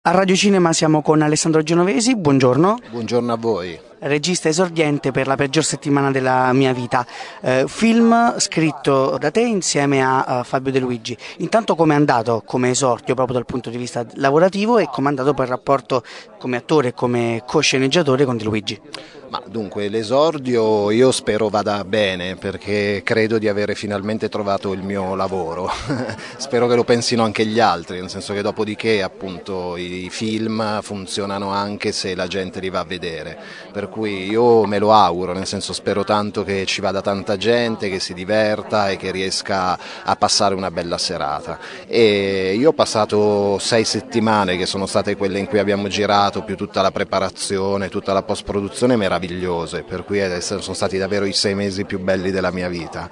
A Radio Cinema siamo con Alessandro Genovesi, buongiorno. Buongiorno a voi. Regista esordiente per La peggior settimana della mia vita, film scritto da te insieme a Fabio De Luigi. Intanto com'è andato come esordio proprio dal punto di vista lavorativo e com'è andato per il rapporto come attore e come co-sceneggiatore con De Luigi? Ma dunque l'esordio io spero vada bene perché credo di avere finalmente trovato il mio lavoro. Spero che lo pensino anche gli altri, nel senso che dopodiché appunto i film funzionano anche se la gente li va a vedere, per cui io me lo auguro, nel senso spero tanto che ci vada tanta gente, che si diverta e che riesca a passare una bella serata. E io ho passato 6 settimane che sono state quelle in cui abbiamo girato, più tutta la preparazione, tutta la post-produzione meravigliose, per cui sono stati davvero i 6 mesi più belli della mia vita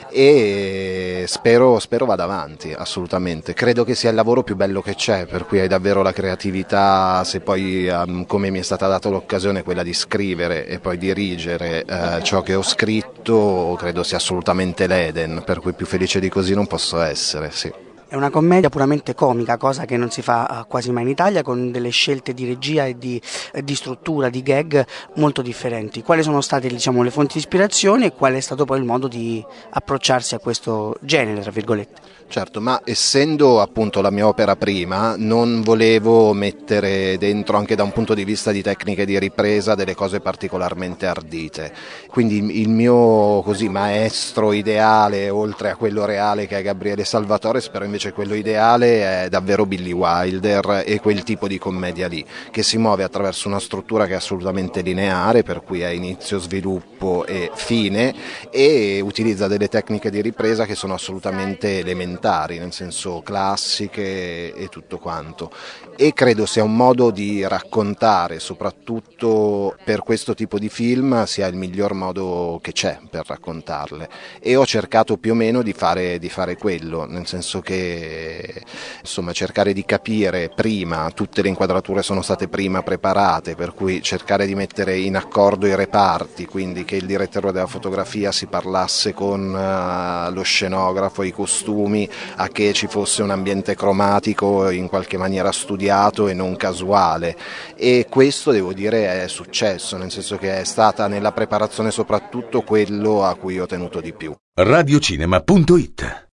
e spero vada avanti, assolutamente. Credo che sia il lavoro più bello che c'è, per cui hai davvero la creatività, se poi come mi è stata data l'occasione quella di scrivere e poi dirigere ciò che ho scritto, credo sia assolutamente l'Eden, per cui più felice di così non posso essere, sì. È una commedia puramente comica, cosa che non si fa quasi mai in Italia, con delle scelte di regia e di struttura, di gag molto differenti. Quali sono state, le fonti di ispirazione e qual è stato poi il modo di approcciarsi a questo genere, tra virgolette? Certo, ma essendo appunto la mia opera prima, non volevo mettere dentro anche da un punto di vista di tecniche di ripresa delle cose particolarmente ardite. Quindi il mio maestro ideale, oltre a quello reale che è Gabriele Salvatore, spero invece quello ideale è davvero Billy Wilder e quel tipo di commedia lì, che si muove attraverso una struttura che è assolutamente lineare, per cui ha inizio, sviluppo e fine, e utilizza delle tecniche di ripresa che sono assolutamente elementari, nel senso classiche e tutto quanto, e credo sia un modo di raccontare, soprattutto per questo tipo di film, sia il miglior modo che c'è per raccontarle, e ho cercato più o meno di fare quello, nel senso che cercare di capire prima, tutte le inquadrature sono state prima preparate, per cui cercare di mettere in accordo i reparti, quindi che il direttore della fotografia si parlasse con lo scenografo, i costumi, a che ci fosse un ambiente cromatico in qualche maniera studiato e non casuale, e questo devo dire è successo, nel senso che è stata nella preparazione soprattutto quello a cui ho tenuto di più. Radiocinema.it